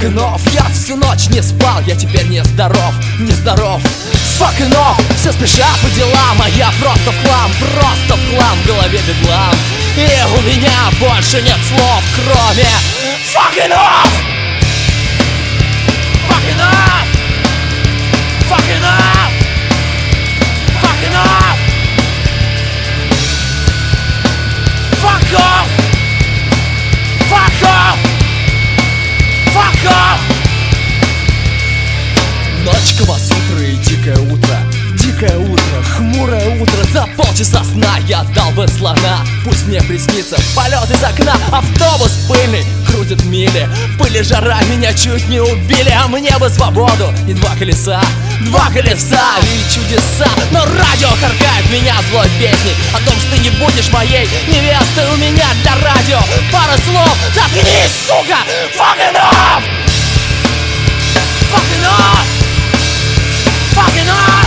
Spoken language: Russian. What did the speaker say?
Fucking off, я всю ночь не спал, я теперь не здоров, не здоров. Fucking off, все спешат по делам, а я просто в хлам, в голове бедлам. И у меня больше нет слов, кроме fucking off. Fucking off. Fucking off. Fucking off. Fuck off. Fuck off. Fuck off. Ночь, Камасутра и дикое утро. Дикое утро, хмурое утро. За полчаса сна я дал бы слона. Пусть мне приснится полет из окна. Автобус пыльный крутит мили. Пыль и жара меня чуть не убили. А мне бы свободу и два колеса и чудеса. Но радио каркает меня злой песней о том, что ты не будешь моей невестой. У меня для радио пара слов. Заткнись, сука! Fucking off! Fucking off! Fucking off!